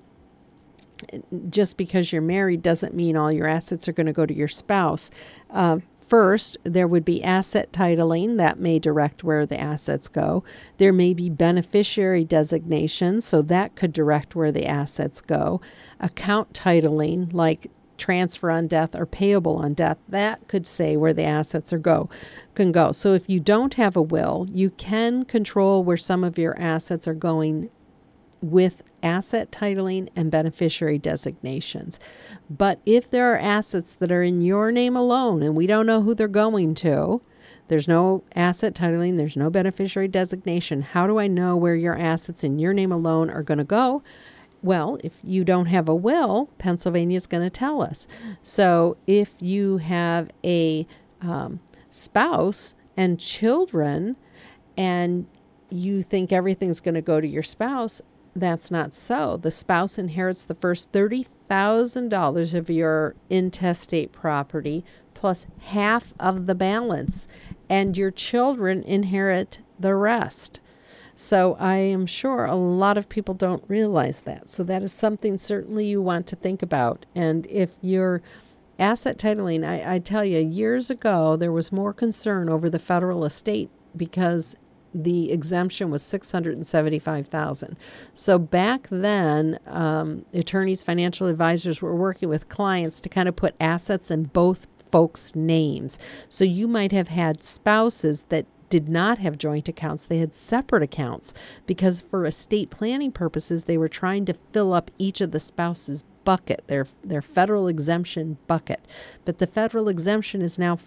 just because you're married doesn't mean all your assets are going to go to your spouse. First, there would be asset titling that may direct where the assets go. There may be beneficiary designations, so that could direct where the assets go. Account titling, like transfer on death or payable on death, that could say where the assets can go. So if you don't have a will, you can control where some of your assets are going with asset titling and beneficiary designations. But if there are assets that are in your name alone and we don't know who they're going to, there's no asset titling, there's no beneficiary designation, how do I know where your assets in your name alone are going to go? Well, if you don't have a will, Pennsylvania is going to tell us. So if you have a spouse and children and you think everything's going to go to your spouse, that's not so. The spouse inherits the first $30,000 of your intestate property plus half of the balance, and your children inherit the rest. So I am sure a lot of people don't realize that. So that is something certainly you want to think about. And if you're asset titling, I tell you, years ago, there was more concern over the federal estate because the exemption was $675,000. So back then, attorneys, financial advisors were working with clients to kind of put assets in both folks' names. So you might have had spouses that did not have joint accounts. They had separate accounts because for estate planning purposes, they were trying to fill up each of the spouses' bucket, their federal exemption bucket. But the federal exemption is now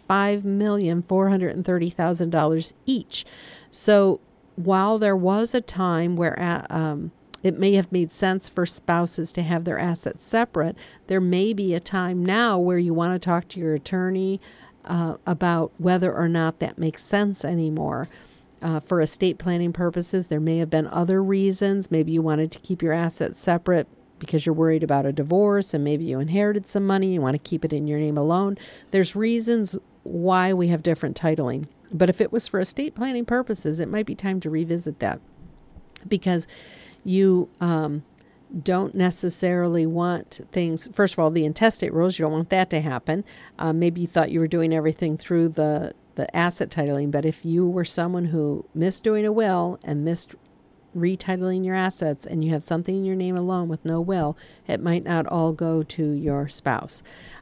$5,430,000 each. So while there was a time where it may have made sense for spouses to have their assets separate, there may be a time now where you want to talk to your attorney about whether or not that makes sense anymore. For estate planning purposes, there may have been other reasons. Maybe you wanted to keep your assets separate because you're worried about a divorce, and maybe you inherited some money, you want to keep it in your name alone. There's reasons why we have different titling. But if it was for estate planning purposes, it might be time to revisit that, because you don't necessarily want things. First of all, the intestate rules, you don't want that to happen. Maybe you thought you were doing everything through the asset titling, but if you were someone who missed doing a will and missed retitling your assets and you have something in your name alone with no will, it might not all go to your spouse.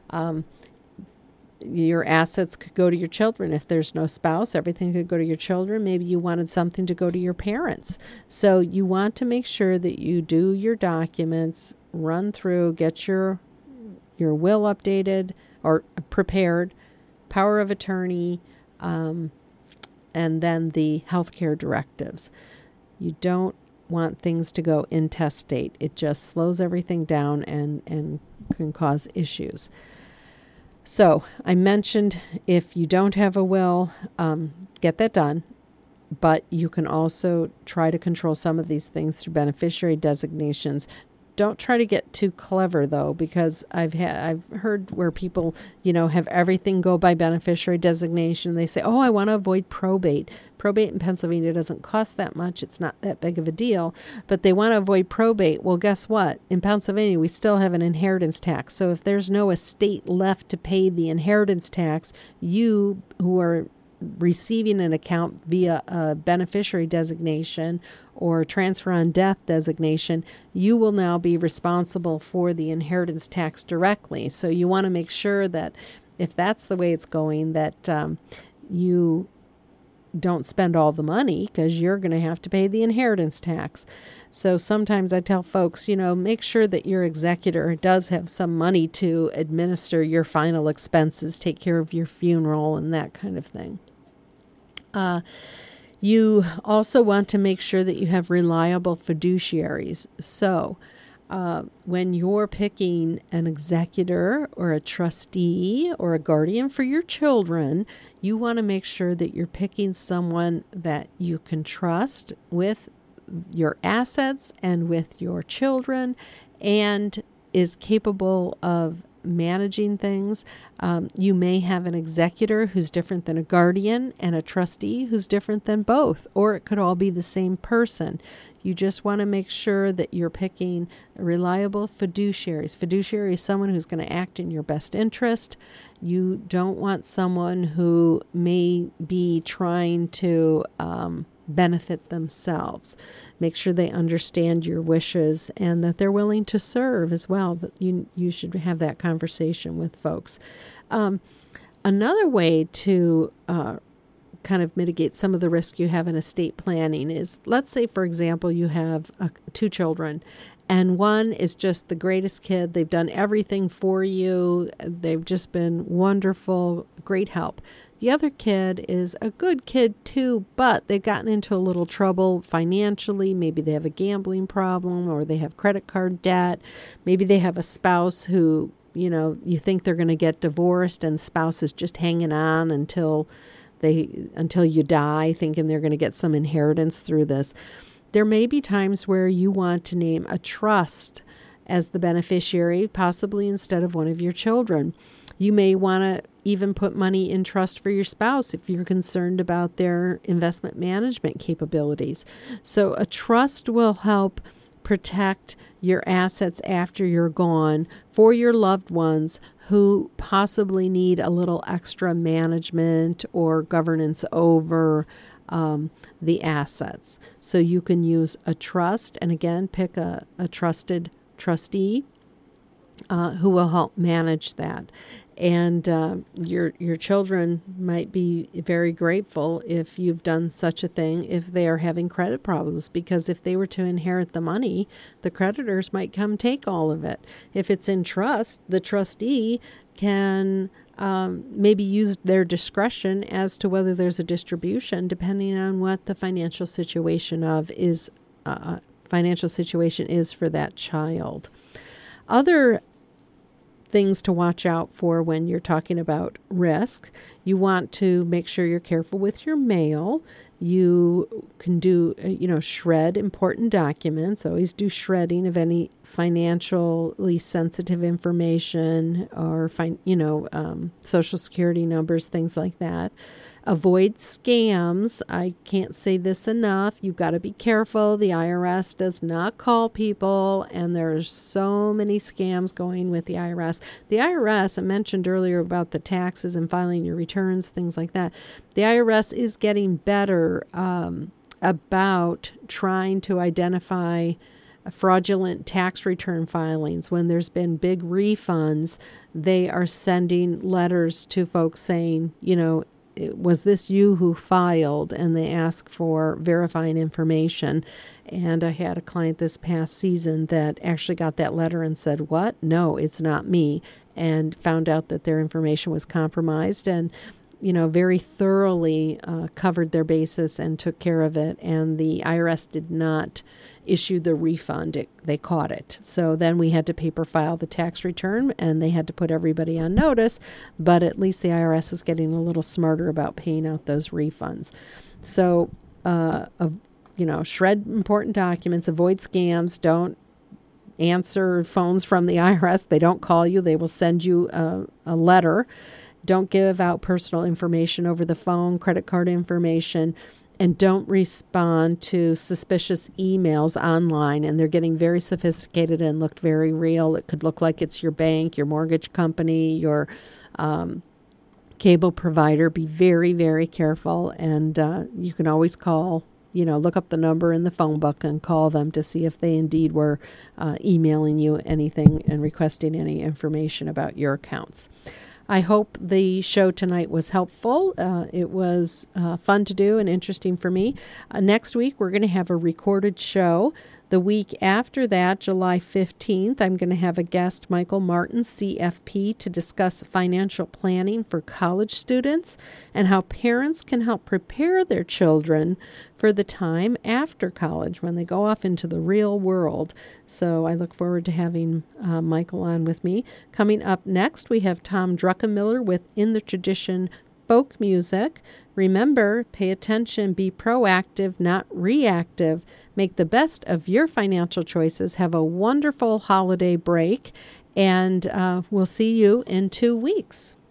Your assets could go to your children. If there's no spouse, everything could go to your children. Maybe you wanted something to go to your parents. So you want to make sure that you do your documents, run through, get your will updated or prepared, power of attorney, and then the healthcare directives. You don't want things to go intestate. It just slows everything down and can cause issues. So I mentioned if you don't have a will, get that done. But you can also try to control some of these things through beneficiary designations. Don't try to get too clever, though, because I've heard where people, have everything go by beneficiary designation. They say, oh, I want to avoid probate. Probate in Pennsylvania doesn't cost that much. It's not that big of a deal, but they want to avoid probate. Well, guess what? In Pennsylvania, we still have an inheritance tax. So if there's no estate left to pay the inheritance tax, you who are receiving an account via a beneficiary designation or transfer on death designation, you will now be responsible for the inheritance tax directly. So you want to make sure that if that's the way it's going, that you don't spend all the money, because you're going to have to pay the inheritance tax. So sometimes I tell folks, make sure that your executor does have some money to administer your final expenses, take care of your funeral and that kind of thing. You also want to make sure that you have reliable fiduciaries. So when you're picking an executor or a trustee or a guardian for your children, you want to make sure that you're picking someone that you can trust with your assets and with your children and is capable of managing things. You may have an executor who's different than a guardian and a trustee who's different than both, or it could all be the same person. You just want to make sure that you're picking reliable fiduciaries. Fiduciary is someone who's going to act in your best interest. You don't want someone who may be trying to benefit themselves. Make sure they understand your wishes and that they're willing to serve as well. That you should have that conversation with folks. Another way to kind of mitigate some of the risk you have in estate planning is, let's say, for example, you have 2 children, and one is just the greatest kid. They've done everything for you. They've just been wonderful, great help. The other kid is a good kid too, but they've gotten into a little trouble financially. Maybe they have a gambling problem, or they have credit card debt. Maybe they have a spouse who, you think they're going to get divorced, and the spouse is just hanging on until you die, thinking they're going to get some inheritance through this. There may be times where you want to name a trust as the beneficiary, possibly instead of one of your children. You may want to even put money in trust for your spouse if you're concerned about their investment management capabilities. So a trust will help protect your assets after you're gone for your loved ones who possibly need a little extra management or governance over the assets. So you can use a trust, and again, pick a trusted trustee who will help manage that. And your children might be very grateful if you've done such a thing if they are having credit problems, because if they were to inherit the money, the creditors might come take all of it. If it's in trust, the trustee can maybe use their discretion as to whether there's a distribution, depending on what the financial situation is for that child. Other things to watch out for when you're talking about risk. You want to make sure you're careful with your mail. You can do, shred important documents. Always do shredding of any financially sensitive information or, Social Security numbers, things like that. Avoid scams. I can't say this enough. You've got to be careful. The IRS does not call people, and there's so many scams going with the IRS. The IRS, I mentioned earlier about the taxes and filing your returns, things like that. The IRS is getting better about trying to identify fraudulent tax return filings. When there's been big refunds, they are sending letters to folks saying, was this you who filed? And they ask for verifying information. And I had a client this past season that actually got that letter and said, what? No, it's not me. And found out that their information was compromised, and very thoroughly covered their basis and took care of it. And the IRS did not issue the refund. They caught it. So then we had to paper file the tax return, and they had to put everybody on notice. But at least the IRS is getting a little smarter about paying out those refunds. So, shred important documents, avoid scams, don't answer phones from the IRS. They don't call you. They will send you a letter. Don't give out personal information over the phone, credit card information, and don't respond to suspicious emails online. And they're getting very sophisticated and look very real. It could look like it's your bank, your mortgage company, your cable provider. Be very, very careful. And you can always call, look up the number in the phone book and call them to see if they indeed were emailing you anything and requesting any information about your accounts. I hope the show tonight was helpful. It was fun to do and interesting for me. Next week, we're going to have a recorded show. The week after that, July 15th, I'm going to have a guest, Michael Martin, CFP, to discuss financial planning for college students and how parents can help prepare their children for the time after college when they go off into the real world. So I look forward to having Michael on with me. Coming up next, we have Tom Druckenmiller with In the Tradition Folk Music. Remember, pay attention, be proactive, not reactive. Make the best of your financial choices. Have a wonderful holiday break, and we'll see you in 2 weeks.